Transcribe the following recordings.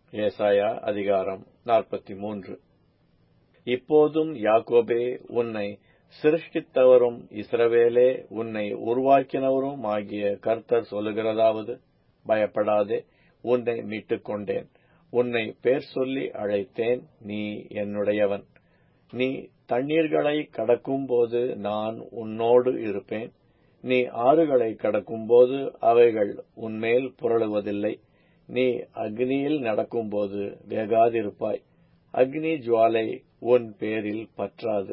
ஏசாயா அதிகாரம் 43. இப்போதும் யாக்கோபே, உன்னை சிருஷ்டித்தவரும் இஸ்ரவேலே உன்னை உருவாக்கினவரும் ஆகிய கர்த்தர் சொல்லுகிறதாவது, பயப்படாதே, உன்னை மீட்டுக் கொண்டேன், உன்னை பேர் சொல்லி அழைத்தேன், நீ என்னுடையவன். நீ தண்ணீர்களை கடக்கும்போது நான் உன்னோடு இருப்பேன், நீ ஆறுகளை கடக்கும்போது அவைகள் உன்மேல் புரளுவதில்லை. நீ அக்னியில் நடக்கும்போது வேகாதிருப்பாய், அக்னி ஜுவாலை உன் பேரில் பற்றாது.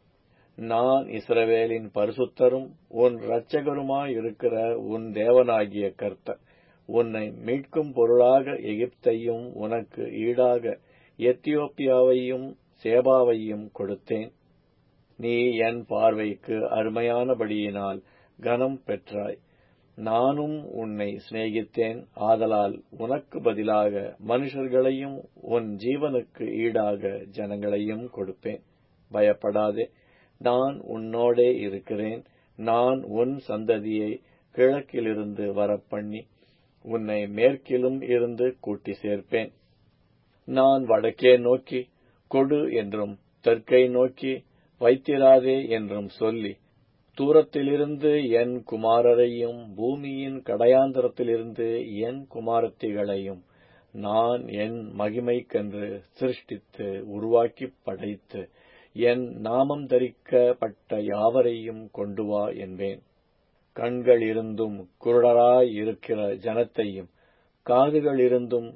நான் இஸ்ரவேலின் பரிசுத்தரும் உன் இரட்சகருமாயிருக்கிற உன் தேவனாகிய கர்த்தர். உன்னை மீட்கும் பொருளாக எகிப்தையும் உனக்கு ஈடாக எத்தியோப்பியாவையும் சேபாவையும் கொடுத்தேன். நீ என் பார்வைக்கு அருமையானபடியினால் கனம் பெற்றாய். நானும் உன்னை சிநேகித்தேன், ஆதலால் உனக்கு பதிலாக மனுஷர்களையும் உன் ஜீவனுக்கு ஈடாக ஜனங்களையும் கொடுப்பேன். பயப்படாதே, நான் உன்னோடே இருக்கிறேன். நான் உன் சந்ததியை கிழக்கிலிருந்து வரப்பண்ணி உன்னை மேற்கிலும் இருந்து கூட்டி சேர்ப்பேன். நான் வடக்கே நோக்கி கொடு என்றும் தெற்கை நோக்கி வைத்திராதே என்றும் சொல்லி, தூரத்திலிருந்து என் குமாரரையும் பூமியின் கடையாந்தரத்திலிருந்து என் குமாரத்திகளையும் நான் என் மகிமைக்கென்று சிருஷ்டித்து உருவாக்கிப் படைத்து என் நாமம் தரிக்கப்பட்ட யாவரையும் கொண்டு வா என்பேன். கண்களிருந்தும் குருடராயிருக்கிற ஜனத்தையும் காதுகளிருந்தும்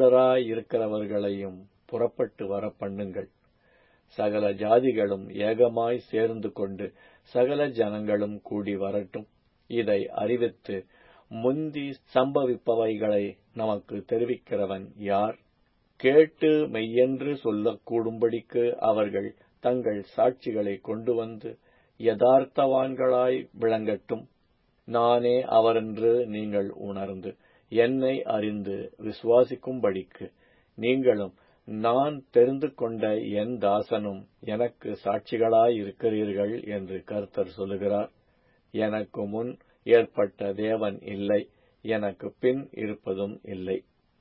செவிடராயிருக்கிறவர்களையும் புறப்பட்டு வர பண்ணுங்கள். சகல ஜாதிகளும் ஏகமாய் சேர்ந்து கொண்டு சகல ஜனங்களும் கூடி வரட்டும். இதை அறிவித்து முந்தி சம்பவிப்பவைகளை நமக்கு தெரிவிக்கிறவன் யார்? கேட்டு மெய்யென்று சொல்லக்கூடும்படிக்கு அவர்கள் தங்கள் சாட்சிகளை கொண்டு வந்து யதார்த்தவான்களாய் விளங்கட்டும். நானே அவரென்று நீங்கள் உணர்ந்து என்னை அறிந்து விசுவாசிக்கும்படிக்கு நீங்களும் நான் தெரிந்து கொண்ட என் தாசனும் எனக்கு சாட்சிகளாயிருக்கிறீர்கள் என்று கர்த்தர் சொல்லுகிறார். எனக்கு முன் ஏற்பட்ட தேவன் இல்லை, எனக்கு பின் இருப்பதும் இல்லை.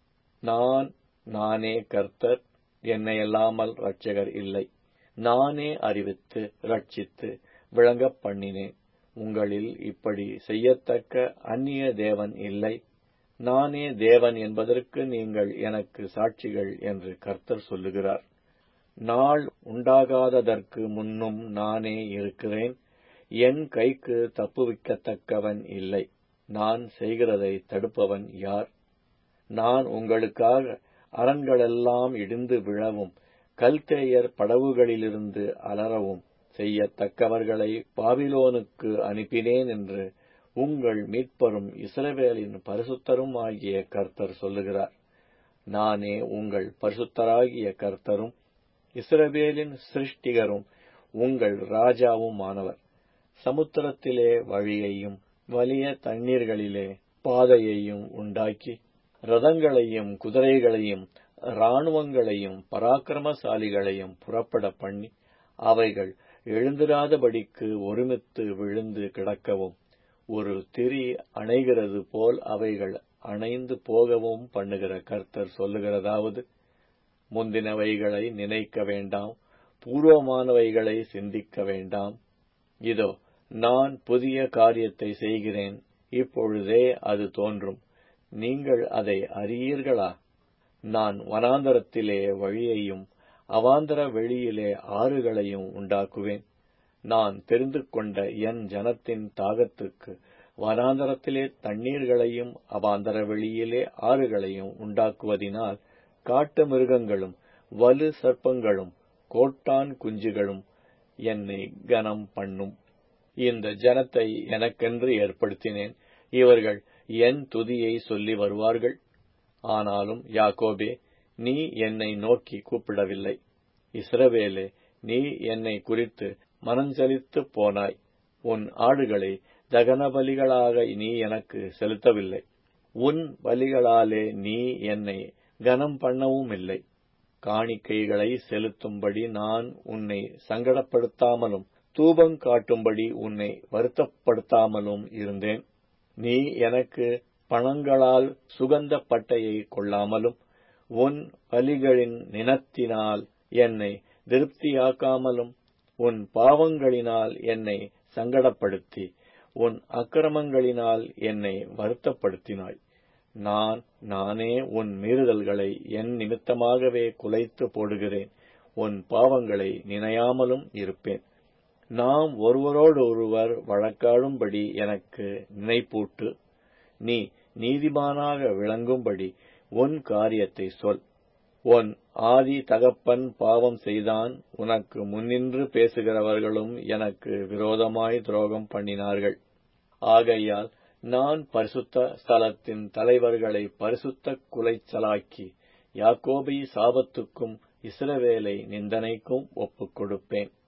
நானே கர்த்தர், என்னையல்லாமல் இரட்சகர் இல்லை. நானே அறிவித்து ரட்சித்து விளங்கப் பண்ணினேன். உங்களில் இப்படி செய்யத்தக்க அந்நிய தேவன் இல்லை. நானே தேவன் என்பதற்கு நீங்கள் எனக்கு சாட்சிகள் என்று கர்த்தர் சொல்லுகிறார். நாள் உண்டாகாததற்கு முன்னும் நானே இருக்கிறேன். என் கைக்கு தப்புவிக்கத்தக்கவன் இல்லை. நான் செய்கிறதை தடுப்பவன் யார்? நான் உங்களுக்காக அரண்களெல்லாம் இடிந்து விழவும் கல்தேயர் படவுகளிலிருந்து அலறவும் செய்யத்தக்கவர்களை பாபிலோனுக்கு அனுப்பினேன் என்று உங்கள் மீட்பரும் இஸ்ரவேலின் பரிசுத்தரும் ஆகிய கர்த்தர் சொல்லுகிறார். நானே உங்கள் பரிசுத்தராகிய கர்த்தரும் இஸ்ரவேலின் சிருஷ்டிகரும் உங்கள் ராஜாவுமானவர். சமுத்திரத்திலே வழியையும் வலிய தண்ணீர்களிலே பாதையையும் உண்டாக்கி ரதங்களையும் குதிரைகளையும் இராணுவங்களையும் பராக்கிரமசாலிகளையும் புறப்பட பண்ணி அவைகள் எழுந்திராதபடிக்கு ஒருமித்து விழுந்து கிடக்கவும் ஒரு திரி அணைகிறது போல் அவைகள் அணைந்து போகவும் பண்ணுகிற கர்த்தர் சொல்லுகிறதாவது, முந்தினவைகளை நினைக்க வேண்டாம், பூர்வமானவைகளை சிந்திக்க வேண்டாம். இதோ நான் புதிய காரியத்தை செய்கிறேன், இப்பொழுதே அது தோன்றும். நீங்கள் அதை அறியீர்களா? நான் வனாந்தரத்திலே வழியையும் அவாந்தர வெளியிலே ஆறுகளையும் உண்டாக்குவேன். நான் தெரிந்து கொண்ட என் ஜனத்தின் தாகத்துக்கு வனாந்தரத்திலே தண்ணீர்களையும் அவாந்தர வெளியிலே ஆறுகளையும் உண்டாக்குவதினால் காட்டு மிருகங்களும் வலு சர்ப்பங்களும் கோட்டான் குஞ்சுகளும் என்னை கனம் பண்ணும். இந்த ஜனத்தை எனக்கென்று ஏற்படுத்தினேன், இவர்கள் என் துதியை சொல்லி வருவார்கள். ஆனாலும் யாக்கோபே, நீ என்னை நோக்கி கூப்பிடவில்லை. இஸ்ரவேலே, நீ என்னை குறித்து மனஞ்சலித்துப் போனாய். உன் ஆடுகளை தகன பலிகளாக நீ எனக்கு செலுத்தவில்லை. உன் பலிகளாலே நீ என்னை கனம் பண்ணவும் இல்லை. காணிக்கைகளை செலுத்தும்படி நான் உன்னை சங்கடப்படுத்தாமலும் தூபம் காட்டும்படி உன்னை வருத்தப்படுத்தாமலும் இருந்தேன். நீ எனக்கு பணங்களால் சுகந்த பட்டையை கொள்ளாமலும் உன் பலிகளின் நினத்தினால் என்னை திருப்தியாக்காமலும் உன் பாவங்களினால் என்னை சங்கடப்படுத்தி உன் அக்கிரமங்களினால் என்னை வருத்தப்படுத்தினாய். நானே உன் மீறுதல்களை என் நிமித்தமாகவே குலைத்து போடுகிறேன். உன் பாவங்களை நினையாமலும் இருப்பேன். நாம் ஒருவரோடு ஒருவர் வழக்காடும்படி எனக்கு நினைப்பூட்டு. நீ நீதிமானாக விளங்கும்படி உன் காரியத்தை சொல். உன் ஆதி தகப்பன் பாவம் செய்தான். உனக்கு முன்னின்று பேசுகிறவர்களும் எனக்கு விரோதமாய் துரோகம் பண்ணினார்கள். ஆகையால் நான் பரிசுத்த ஸ்தலத்தின் தலைவர்களை பரிசுத்த குலைச்சலாக்கி யாக்கோபை சாபத்துக்கும் இஸ்ரவேலை நிந்தனைக்கும் ஒப்புக் கொடுப்பேன்.